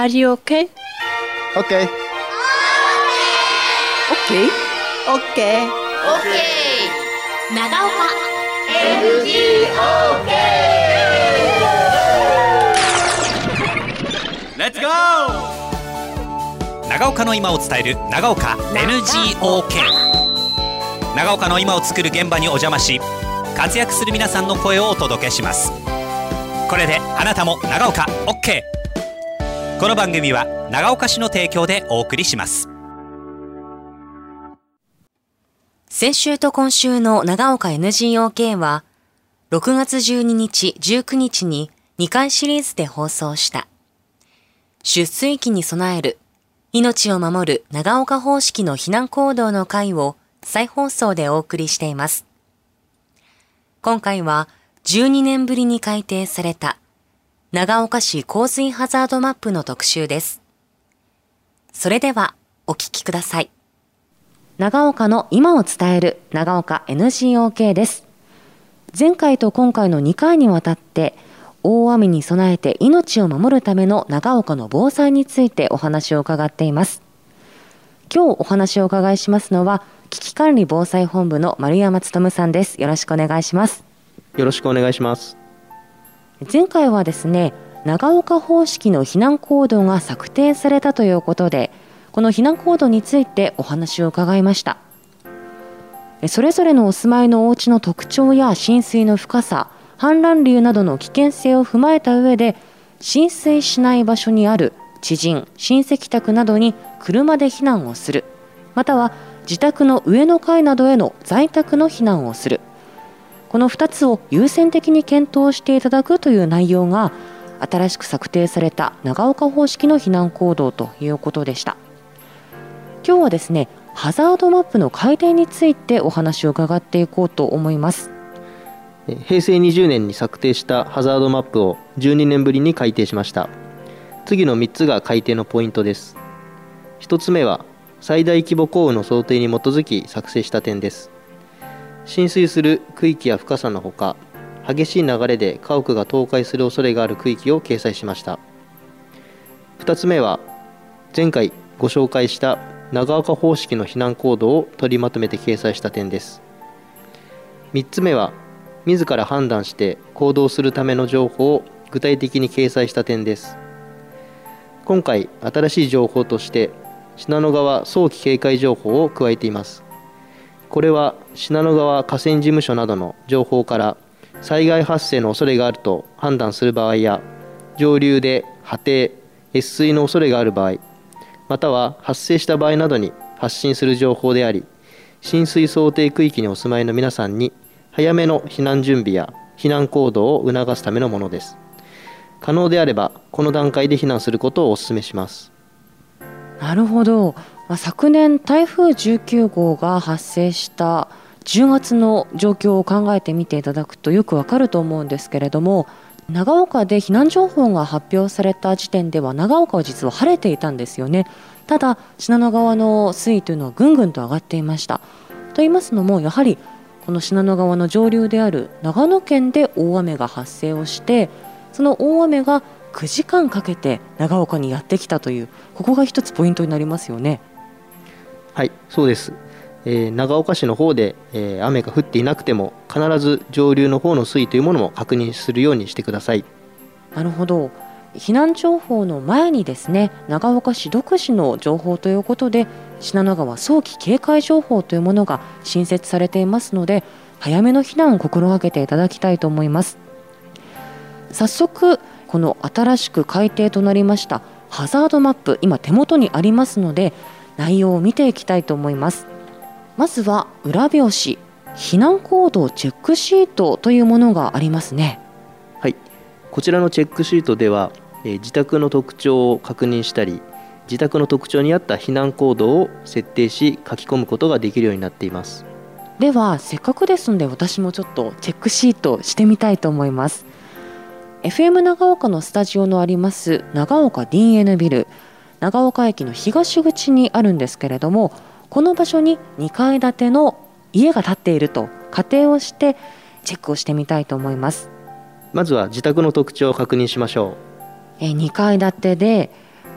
Are you okay? Okay. Okay. Okay. 長岡 Let's go! 長岡の今を伝える長岡 NGOK。 長岡の今を作る現場にお邪魔し、活躍する皆さんの声をお届けします。これであなたも長岡 OK。 この番組は長岡市の提供でお送りします。 先週と今週の長岡 NGOK は6月12日、19日に2回シリーズで放送した出水期に備える命を守る長岡方式の避難行動の会を再放送でお送りしています。今回は12年ぶりに改定された長岡市洪水ハザードマップの特集です。それではお聞きください。長岡の今を伝える長岡 NGOK です。前回と今回の2回にわたって大雨に備えて命を守るための長岡の防災についてお話を伺っています。今日お話をお伺いしますのは危機管理防災本部の丸山努さんです。よろしくお願いします。 よろしくお願いします。 前回はですね、長岡方式の避難行動が策定されたということで、この避難行動についてお話を伺いました。それぞれのお住まいのお家の特徴や浸水の深さ、氾濫流などの危険性を踏まえた上で、浸水しない場所にある知人、親戚宅などに車で避難をする、または自宅の上の階などへの在宅の避難をする、この2つを優先的に検討していただくという内容が新しく策定された長岡方式の避難行動ということでした。今日はですね、ハザードマップの改定についてお話を伺っていこうと思います。 平成20年に策定したハザードマップを12年ぶりに改定しました。次の3つが改定のポイントです。1つ目は最大規模降雨の想定に基づき作成した点です。浸水する区域や深さのほか、激しい流れで家屋が倒壊する恐れがある区域を掲載しました。2つ目は前回ご紹介した長岡方式の避難行動を取りまとめて掲載した点です。3つ目は自ら判断して行動するための情報を具体的に掲載した点です。今回新しい情報として信濃川早期警戒情報を加えています。これは信濃川河川事務所などの情報から災害発生の恐れがあると判断する場合や、上流で波堤、越水の恐れがある場合、または発生した場合などに発信する情報であり、浸水想定区域にお住まいの皆さんに早めの避難準備や避難行動を促すためのものです。可能であればこの段階で避難することをお勧めします。 なるほど。昨年台風19号が発生した10月の状況を考えてみていただくとよくわかると思うんですけれども、長岡で避難情報が発表された時点では長岡は実は晴れていたんですよね。ただ信濃川の水位というのはぐんぐんと上がっていました。と言いますのも、やはりこの信濃川の上流である長野県で大雨が発生をして、その大雨が9時間かけて長岡にやってきたという、ここが一つポイントになりますよね。 はい、そうです。長岡市の方で、雨が降っていなくても必ず上流の方の水位というものも確認するようにしてください。 なるほど。避難情報の前にですね、長岡市独自の情報ということで信濃川早期警戒情報というものが新設されていますので、早めの避難を心がけていただきたいと思います。早速この新しく改定となりましたハザードマップ、今手元にありますので内容を見ていきたいと思います。まずは裏表紙、避難行動チェックシートというものがありますね。 はい、こちらのチェックシートでは、自宅の特徴を確認したり、自宅の特徴に合った避難行動を設定し書き込むことができるようになっています。 ではせっかくですので私もちょっとチェックシートしてみたいと思います。 FM 長岡のスタジオのあります長岡 DN ビル、長岡駅の東口にあるんですけれども、この場所に2階建ての家が建っていると仮定をしてチェックをしてみたいと思います。 まずは自宅の特徴を確認しましょ 2階建てで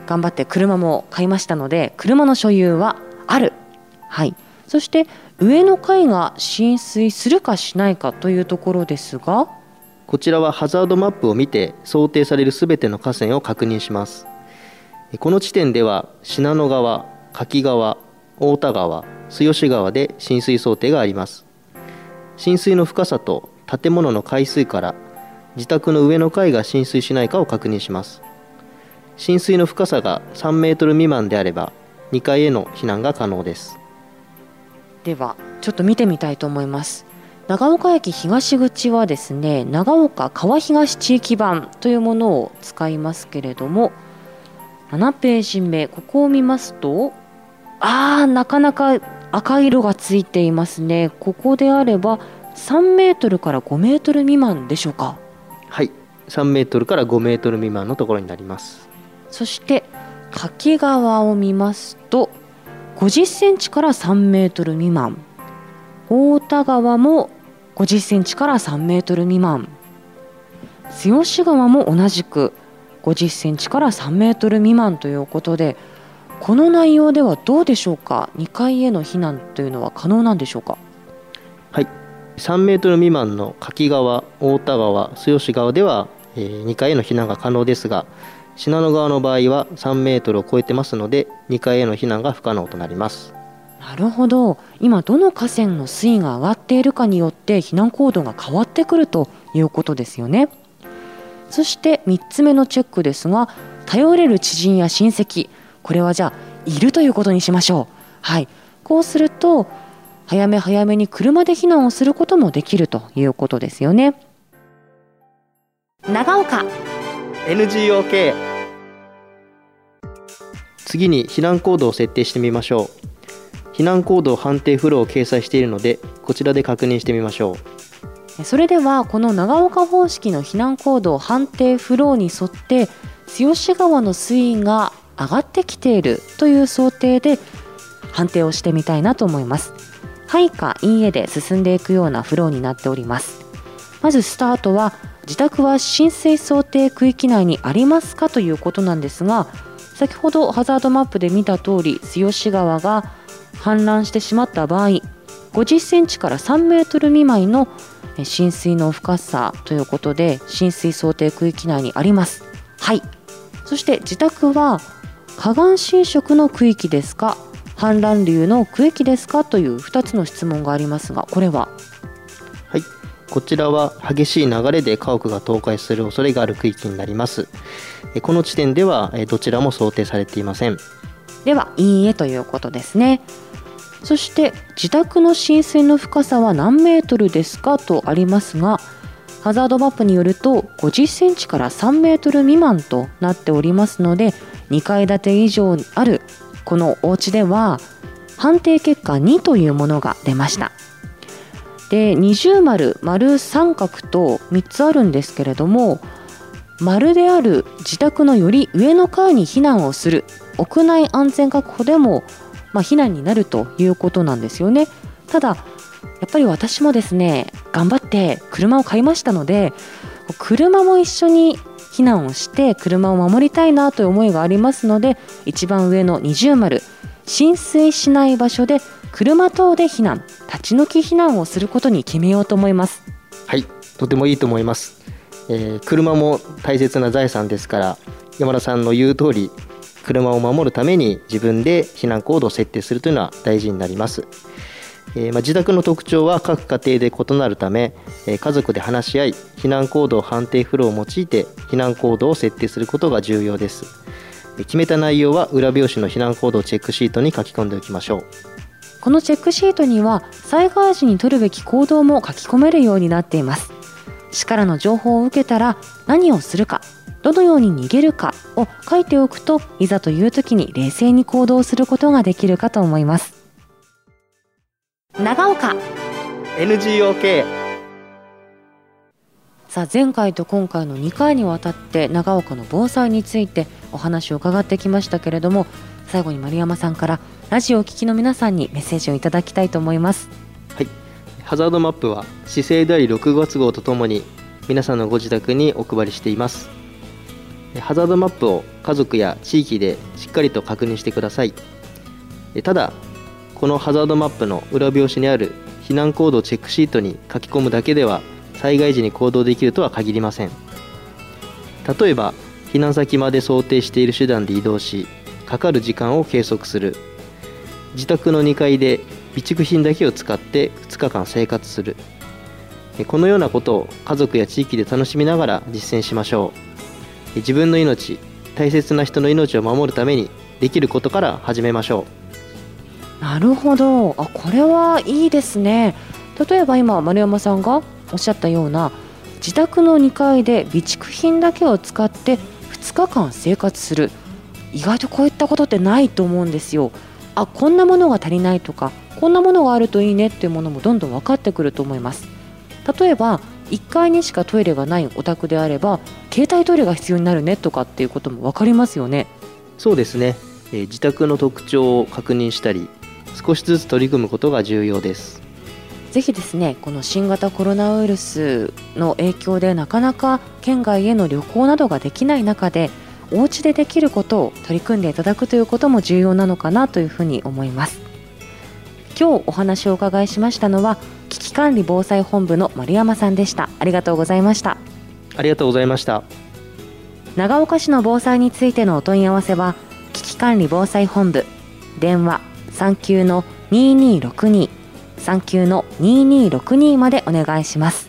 頑張って車も買いましたので、車の所有はある。はい。そして上の階が浸水するかしないかというところですが、 こちらはハザードマップを見て想定されるすべての河川を確認します。この地点では信濃川、柿川、太田川、末吉川で浸水想定があります。浸水の深さと建物の階数から自宅の上の階が浸水しないかを確認します。浸水の深さが3メートル未満であれば2階への避難が可能です。 ではちょっと見てみたいと思います。長岡駅東口はですね、長岡川東地域版というものを使いますけれども、7ページ目、ここを見ますと、なかなか赤色がついていますね。ここであれば3メートルから5メートル未満でしょうか。 はい、3メートルから5メートル未満のところになります。 そして柿川を見ますと50センチから3メートル未満、太田川も50センチから3メートル未満、末吉川も同じく50センチから3メートル未満ということで、この内容ではどうでしょうか。2階への避難というのは可能なんでしょうか。 はい、3メートル未満の柿川、太田川、末吉川では、2階への避難が可能ですが、信濃川の場合は3メートルを超えてますので2階への避難が不可能となります。 なるほど。今どの河川の水位が上がっているかによって避難行動が変わってくるということですよね。そして3つ目のチェックですが、頼れる知人や親戚、これはじゃあいるということにしましょう。はい、こうすると早め早めに車で避難をすることもできるということですよね。長岡 NGOK。 次に避難行動を設定してみましょう。避難行動判定フローを掲載しているのでこちらで確認してみましょう。それではこの長岡方式の避難行動判定フローに沿って末吉川の水位が上がってきているという想定で判定をしてみたいなと思います。はいかいいえで進んでいくようなフローになっております。まずスタートは自宅は浸水想定区域内にありますかということなんですが、先ほどハザードマップで見た通り末吉川が氾濫してしまった場合50センチから3メートル未満の浸水の深さということで浸水想定区域内にあります。はい。そして自宅は河岸浸食の区域ですか、氾濫流の区域ですかという2つの質問がありますが、これは。 はい、こちらは激しい流れで家屋が倒壊する恐れがある区域になります。この地点ではどちらも想定されていません。 ではいいえということですね。そして自宅の浸水の深さは何メートルですかとありますが、ハザードマップによると50センチから3メートル未満となっておりますので、2階建て以上あるこのお家では判定結果2というものが出ました。で、二重丸、丸三角と3つあるんですけれども、丸である自宅のより上の階に避難をする屋内安全確保でも、避難になるということなんですよね。ただやっぱり私もですね、頑張って車を買いましたので、車も一緒に避難をして車を守りたいなという思いがありますので、一番上の二重丸、浸水しない場所で車等で避難、立ち退き避難をすることに決めようと思います。 はい、とてもいいと思います。車も大切な財産ですから、山田さんの言う通り車を守るために自分で避難行動を設定するというのは大事になります。自宅の特徴は各家庭で異なるため、家族で話し合い避難行動判定フローを用いて避難行動を設定することが重要です。決めた内容は裏表紙の避難行動チェックシートに書き込んでおきましょう。 このチェックシートには災害時に取るべき行動も書き込めるようになっています。市からの情報を受けたら何をするか、どのように逃げるかを書いておくと、いざという時に冷静に行動することができるかと思います。長岡 NGOK。 さあ、前回と今回の2回にわたって長岡の防災についてお話を伺ってきましたけれども、最後に丸山さんからラジオをお聞きの皆さんにメッセージをいただきたいと思います。 はい、ハザードマップは市政第6月号とともに皆さんのご自宅にお配りしています。 ハザードマップを家族や地域でしっかりと確認してください。ただ、このハザードマップの裏表紙にある避難行動チェックシートに書き込むだけでは災害時に行動できるとは限りません。例えば、避難先まで想定している手段で移動し、かかる時間を計測する、自宅の2階で備蓄品だけを使って2日間生活する、このようなことを家族や地域で楽しみながら実践しましょう。自分の命、大切な人の命を守るためにできることから始めましょう。なるほど。これはいいですね。例えば今丸山さんがおっしゃったような、自宅の2階で備蓄品だけを使って2日間生活する、意外とこういったことってないと思うんですよ。こんなものが足りないとか、こんなものがあるといいねっていうものもどんどん分かってくると思います。例えば1階にしかトイレがないお宅であれば、携帯トイレが必要になるねとかっていうことも分かりますよね。 そうですね。自宅の特徴を確認したり、少しずつ取り組むことが重要です。 ぜひですね、この新型コロナウイルスの影響でなかなか県外への旅行などができない中で、お家でできることを取り組んでいただくということも重要なのかなというふうに思います。今日お話をお伺いしましたのは、危機管理防災本部の丸山さんでした。ありがとうございました。 ありがとうございました。 長岡市の防災についてのお問い合わせは、危機管理防災本部、電話39-2262 39-2262までお願いします。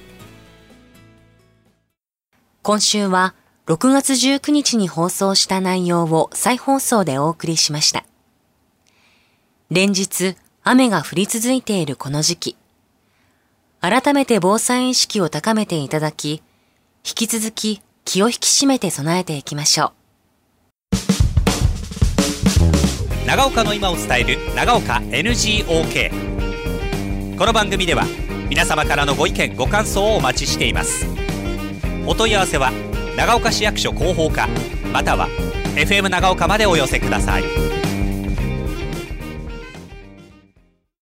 今週は6月19日に放送した内容を再放送でお送りしました。連日雨が降り続いているこの時期、改めて防災意識を高めていただき、引き続き気を引き締めて備えていきましょう。 長岡の今を伝える長岡 NGOK。この番組では皆様からのご意見ご感想をお待ちしています。お問い合わせは長岡市役所広報課または FM 長岡までお寄せください。